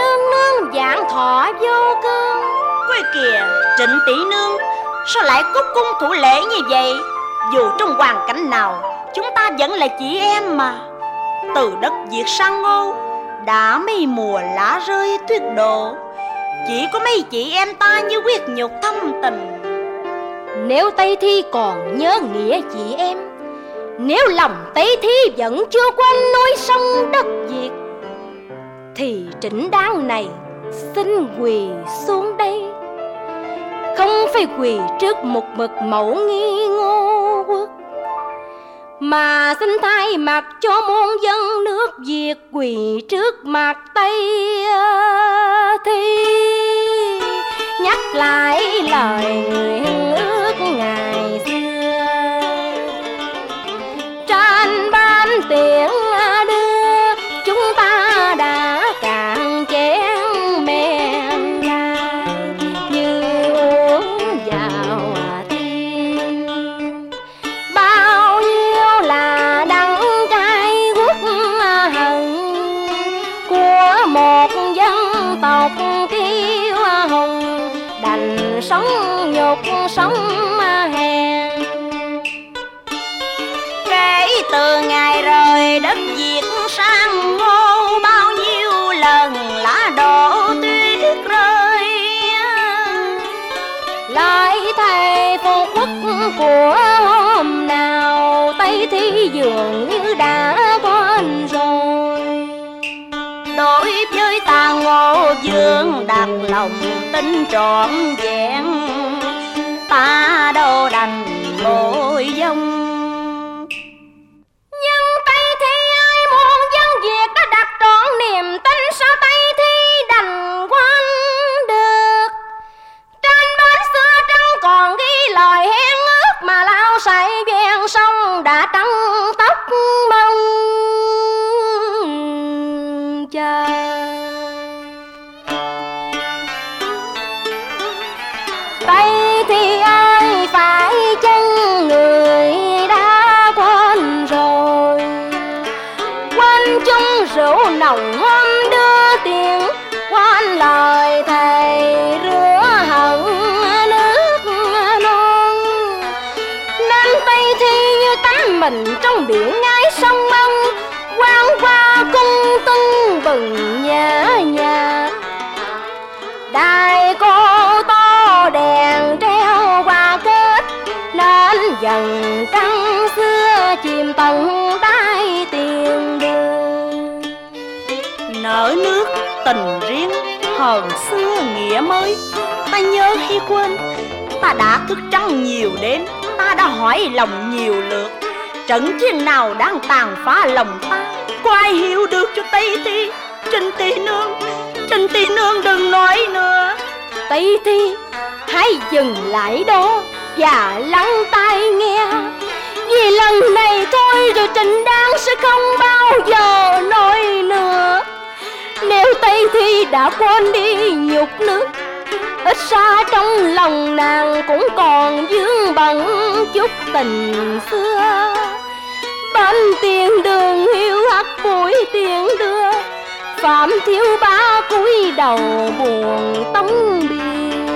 nương nương vạn thọ vô cương. Coi kìa, Trịnh tỷ nương, sao lại cúc cung thủ lễ như vậy? Dù trong hoàn cảnh nào, chúng ta vẫn là chị em mà. Từ đất Việt sang Ngô, đã mấy mùa lá rơi tuyết đổ, chỉ có mấy chị em ta như huyết nhục thâm tình. Nếu Tây Thi còn nhớ nghĩa chị em, nếu lòng Tây Thi vẫn chưa quên núi sông đất Việt, thì Trịnh Đan này xin quỳ xuống đây. Không phải quỳ trước một bậc mẫu nghi Ngô Quốc, mà xin thay mặt cho muôn dân nước Việt quỳ trước mặt Tây Thi. Nhắc lại lời người ước ngày xưa, trên ban tiễn đưa chúng ta đã cạn chén men ra, như uống vào tiên. Bao nhiêu là đắng cay quốc hận của một dân tộc kiêu hùng, đành sống nhục sống hèn. Kể từ ngày rời đất Việt sang Ngô, bao nhiêu lần lá đổ tuyết rơi, Lại thề phục quốc của hôm nào Tây Thi dường như đã quên rồi. đối với ta Ngô Vương đặt lòng tin trọn vẹn, ta đâu đành bội vong. Nhưng Tây Thi ơi, muôn dân Việt đã đặt trọn niềm tin, sao Tây Thi đành quên được? Trên bến xưa trăng còn ghi lời hẹn ước, mà lao say ven sông đã trắng tóc mong chờ. Tây Thi ơi, phải chăng người đã quên rồi? Quên chung rượu nồng hôm đưa tiền, quên lời thề rửa hận nước non. Nên Tây Thi như tắm mình trong biển ngái sông Ân, quang qua cung tưng bừng nhã nhạc. Đài cô to đèn treo hoa kết, nên dần trăng xưa chìm tận đáy tiền đường. Nở nước tình riêng hờn xưa nghĩa mới, ta nhớ hay quên. Ta đã thức trắng nhiều đêm, ta đã hỏi lòng nhiều lượt. Trận chiến nào đang tàn phá lòng ta, có ai hiểu được cho Tây Thi? Trịnh tỷ nương đừng nói nữa. Tây Thi, hãy dừng lại đó và lắng tai nghe. Vì lần này thôi rồi Trịnh Đan sẽ không bao giờ nói nữa. Nếu Tây Thi đã quên đi nhục nước, ít ra trong lòng nàng cũng còn vướng bận chút tình xưa. Bên tiền đường hiu hắt buổi tiền đưa, Phạm Thiếu Bá cúi đầu buồn tống biên.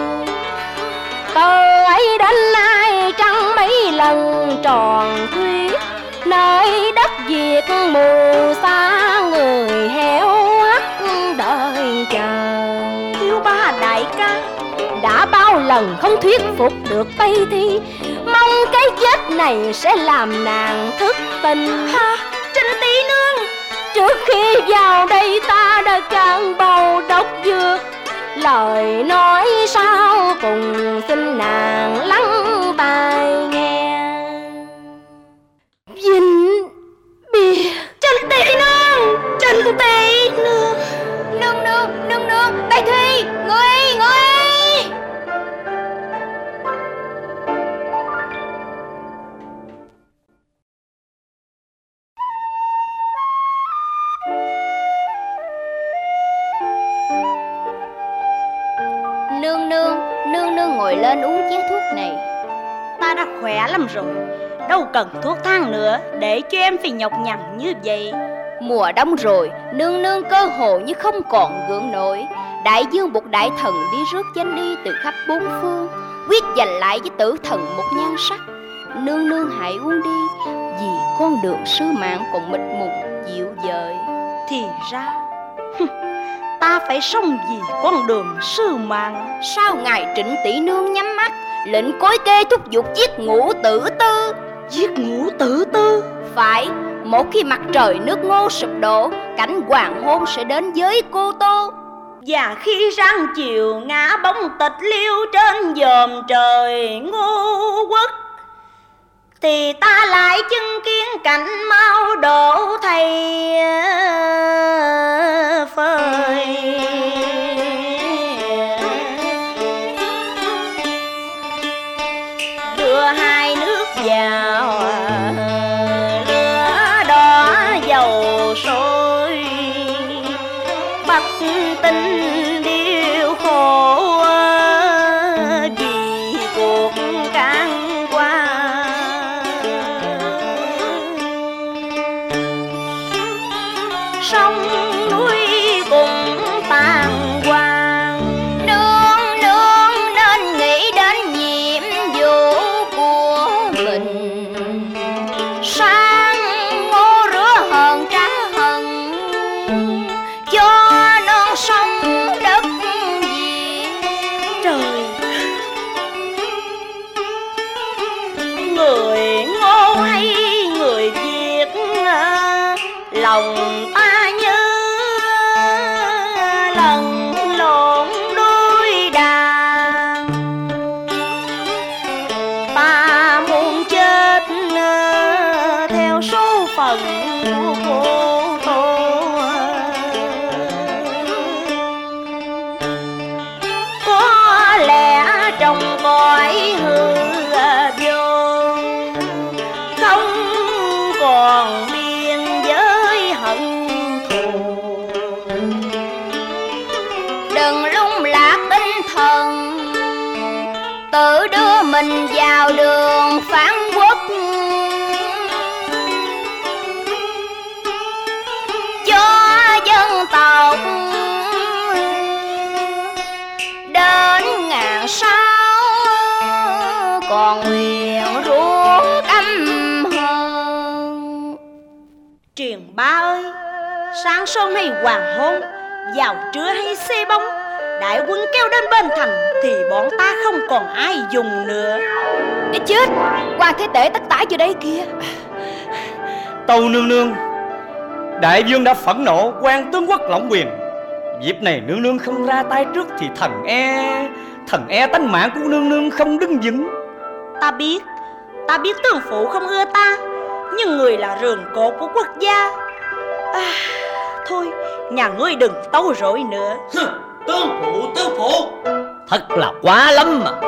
Từ ấy đến nay trăng mấy lần tròn khuyết, nơi đất Việt mù xa người héo hắt đợi chờ. Thiếu Bá đại ca, đã bao lần không thuyết phục được Tây Thi, mong cái chết này sẽ làm nàng thức tình. ha, Trịnh tỷ nương. Trước khi vào đây ta đã cạn bầu độc dược, lời nói sau cùng xin nàng lắng tai nghe. Vĩnh biệt. Trịnh tỷ nương, Trịnh tỷ nương. Nương, Tây Thi, ngươi. Nương ngồi lên uống chén thuốc này. Ta đã khỏe lắm rồi, đâu cần thuốc thang nữa để cho em phải nhọc nhằn như vậy. Mùa đông rồi, nương nương cơ hồ như không còn gượng nổi. Đại dương buộc đại thần đi rước danh y từ khắp bốn phương, quyết giành lại với tử thần một nhan sắc. Nương nương hãy uống đi, vì con đường sứ mạng còn mịt mùng dịu dời. Thì ra ta phải sống vì con đường sứ mạng. Sao ngài Trịnh tỷ nương nhắm mắt lệnh cối kê thúc giục giết Ngũ Tử Tư? Giết Ngũ Tử Tư? Phải, một khi mặt trời nước Ngô sụp đổ, cảnh hoàng hôn sẽ đến với cô Tô. Và khi răng chiều ngã bóng tịch liêu trên dòm trời Ngô Quốc, thì ta lại chứng kiến cảnh mau đổ thầy phơi. Đưa hai nước vào lửa đỏ dầu sôi, Bắc Tinh điêu khổ vì cuộc can qua. Sông núi cùng tàn hoang, Nương nương nên nghĩ đến nhiệm vụ của mình. Sang Ngô rửa hờn trả hận, cho non sông đất Việt. trời, người Ngô hay người Việt, lòng ta như lần lộn đôi đàn. Ta muốn chết theo số phận của cô Tô. Có lẽ trong cõi hư vô không còn biên giới hận thù. Đừng lung lạc tinh thần, tự đưa mình vào đường phản quốc, cho dân tộc đến ngàn sao còn nguyện ruột âm hơn. Truyền ba ơi, sáng sớm hay hoàng hôn, vào trưa hay xế bóng, đại quân kéo đến bên thành thì bọn ta không còn ai dùng nữa. Để chết, quan thế tể tất tải vô đây kìa. Tâu nương nương, đại vương đã phẫn nộ, quan tướng quốc lộng quyền. Dịp này nương nương không ra tay trước thì thần e tánh mạng của nương nương không đứng vững. Ta biết tướng phụ không ưa ta, nhưng người là rường cột của quốc gia. Thôi, nhà ngươi đừng tâu rối nữa. Tướng phụ thật là quá lắm mà.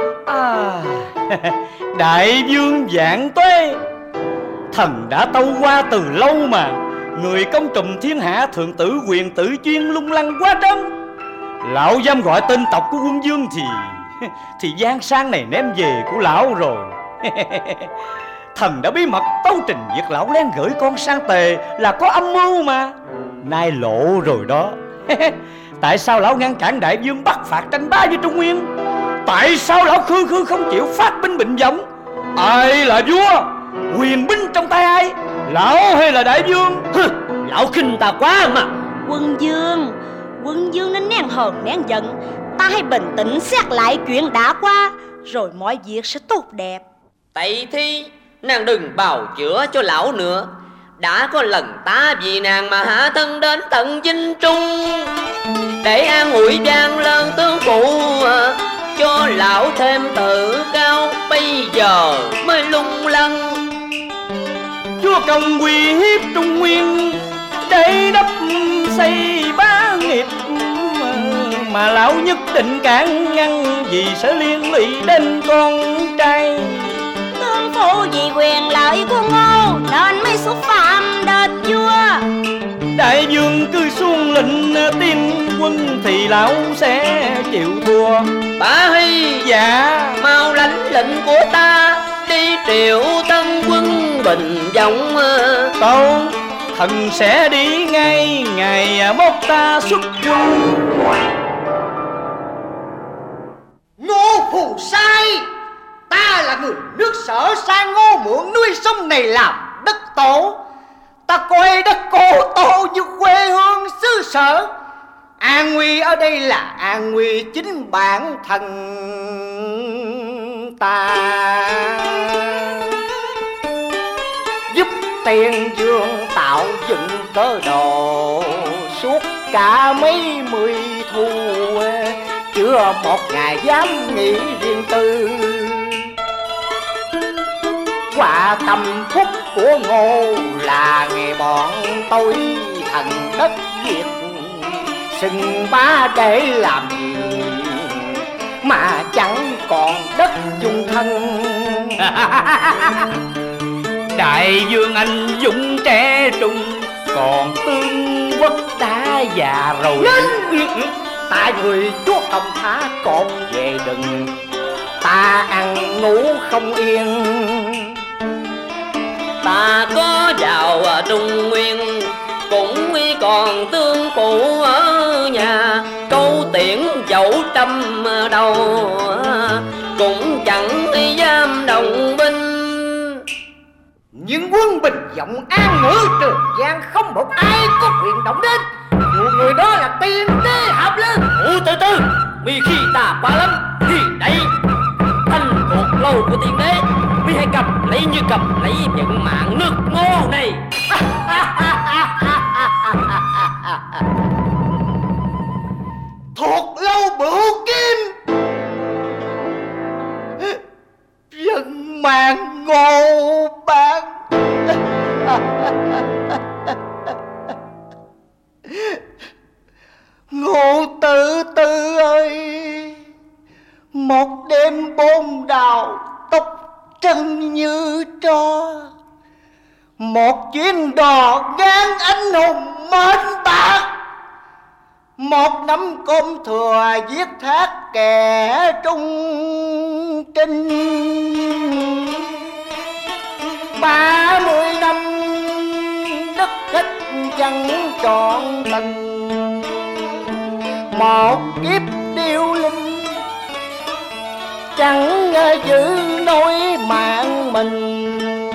Đại vương vạn tuế, thần đã tâu qua từ lâu mà. Người công trùm thiên hạ thượng tử quyền tử chuyên lung lăng quá trân. Lão dám gọi tên tộc của quân vương thì giang sang này ném về của lão rồi. Thần đã bí mật tấu trình việc lão lén gửi con sang Tề là có âm mưu mà. Nay lộ rồi đó. Tại sao lão ngăn cản đại vương bắt phạt tranh bá với Trung Nguyên? Tại sao lão khư không chịu phát binh Bình Võng? Ai là vua? Quyền binh trong tay ai? Lão hay là đại vương? Lão khinh ta quá mà. Quân vương nên nén hờn nén giận. Ta hãy bình tĩnh xét lại chuyện đã qua, rồi mọi việc sẽ tốt đẹp. Tây Thi, nàng đừng bào chữa cho lão nữa. Đã có lần ta vì nàng mà hạ thân đến tận Vinh Trung, để an ủi vang lên tướng phụ, cho lão thêm tự cao. Bây giờ mới lung lăng. Chúa công uy hiếp Trung Nguyên để đắp xây bá nghiệp, mà lão nhất định cản ngăn vì sẽ liên lụy đến con trai. Tướng phụ vì quyền lợi của Ngô nên mới xúc phạm đền vua. Đại vương cứ xuông lệnh tiên quân thì lão sẽ chịu thua. Bá Hy, Dạ. mau lãnh lệnh của ta đi triệu tân quân Bình Võng. Tâu. thần sẽ đi ngay ngày mốt ta xuất quân. Ngô Phù Sai, ta là người nước Sở sang Ngô mượn nuôi sông này làm đất tổ. Ta coi đất Cô Tô như quê hương xứ Sở. An nguy ở đây là an nguy chính bản thân ta. Giúp Tiền Dương tạo dựng cơ đồ suốt cả mấy mươi thu, chưa một ngày dám nghĩ riêng tư. Quả tâm phúc của Ngô là ngày bọn tôi thần đất Việt, xưng bá để làm gì mà chẳng còn đất chung thân. Đại vương anh dũng trẻ trung, còn tướng quốc đã già rồi. Nên tại người chúa công thả con về đừng, ta ăn ngủ không yên. Ta có vào Trung Nguyên, cũng còn tương phụ ở nhà. Câu tiễn dẫu trăm đầu, cũng chẳng dám đồng binh. Nhưng quân bình vọng an ngữ Trường Giang, không một ai có quyền động đến. Dù người đó là tiên đế hợp lương. Từ từ, vì khi ta quá lắm thì đây thành cuộc lâu của tiên đế, mi hãy cầm lấy như cầm lấy vận mạng nước Ngô này. Thuộc lâu bửu kim, vận mạng Ngô Bang. Ngô Tự Tư ơi, một đêm bôn đào tóc trắng như tro, một chuyến đò ngang anh hùng mến bạc, một nắm cơm thừa viết thác kẻ trung trinh. 30 năm đất khách chẳng trọn tình, một kiếp điêu linh chẳng giữ nỗi mạng mình.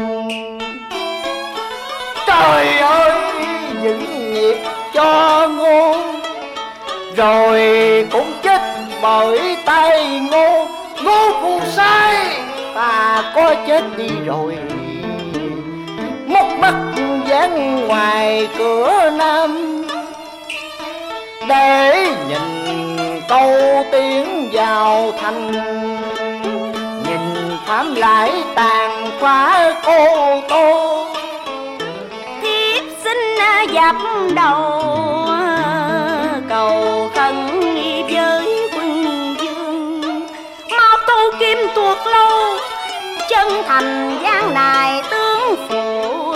Trời ơi, những nghiệp cho Ngô, rồi cũng chết bởi tay Ngô. Ngô Phù Sai, ta có chết đi rồi, mốc mắt dán ngoài cửa Nam, để nhìn câu tiếng vào thành, nhìn thám lại tàn phá Cô Tô. Thiếp xin dập đầu cầu khẩn với quân vương, mau tu kim tuột lâu, chân thành gian nài tướng phụ.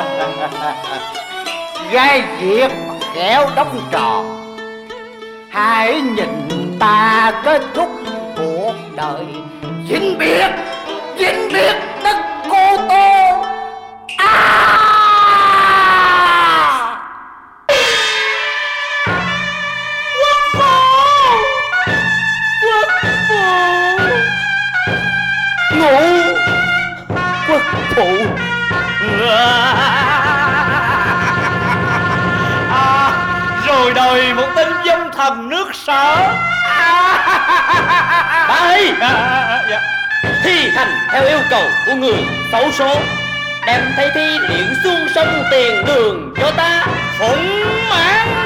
Gai việc khéo đóng trò, hãy nhìn ta kết thúc cuộc đời vĩnh biệt đất Cô Tô. Quốc phụ rồi đời một tên dâm thần nước Sở. Bái thi hành theo yêu cầu của người xấu số, đem thấy thi luyện xuống sông Tiền Đường cho ta. Phụng mãn.